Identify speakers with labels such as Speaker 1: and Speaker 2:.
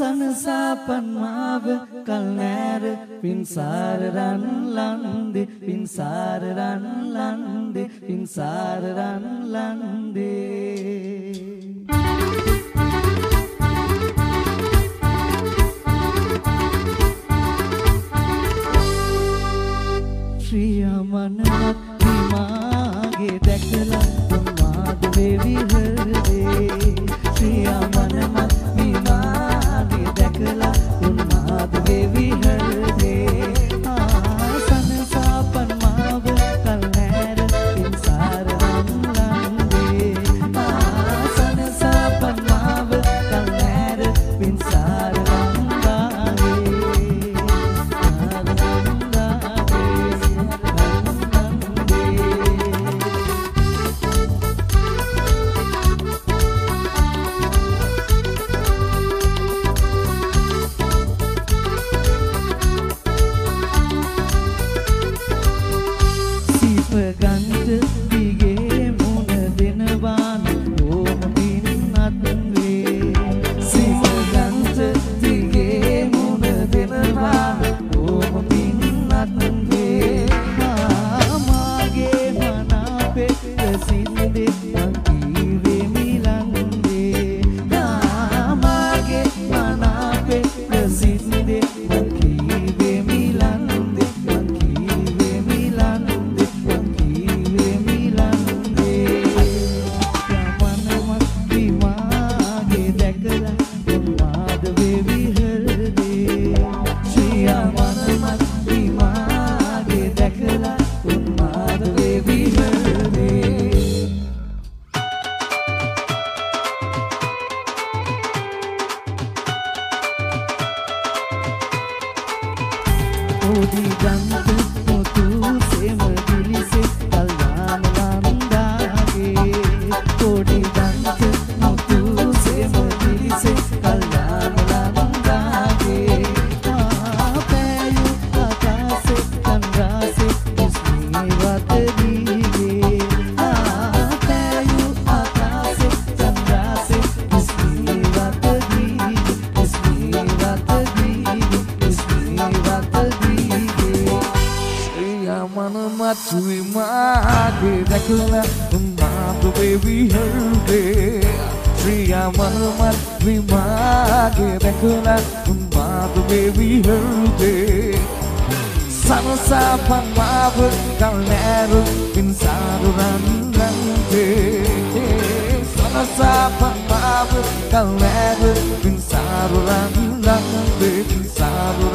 Speaker 1: සනසාපන් මාව කල් නෑර පින්සාර රන් ලන්දේ පින්සාර රන් ලන්දේ පින්සාර රන් ලන්දේ ශ්‍රියමනවත් විමාගේ දැකලා උන්මාද වේවි හෘදේ ශ්‍රියමනවත් විමාගේ දැකලා උන්මාද වේවි හෘදේ සනසාපන් මාව කල් නෑර පින්සාර රන් ලන්දේ සනසාපන් මාව කල් නෑර පින්සාර රන් Sanasapan maaf kal neru pinsar ran lande Sanasapan maaf kal neru pinsar ran lande pinsar